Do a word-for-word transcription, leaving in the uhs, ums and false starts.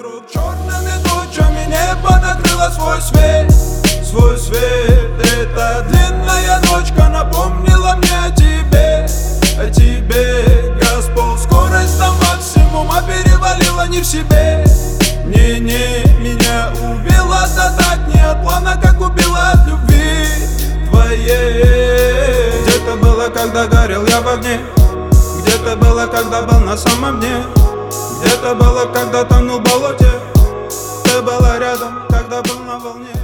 вдруг черными тучами небо накрыло свой свет, свой свет. Эта длинная ночка напомнила мне о тебе, о тебе. Господь, скорость до максимума перевалила не в себе. Не-не, меня убила, да так не от плана, как убила от любви твоей. Где-то было, когда горел я в огне, где-то было, когда был на самом дне, где-то было, когда тонул в болоте. Ты была рядом, когда был на волне.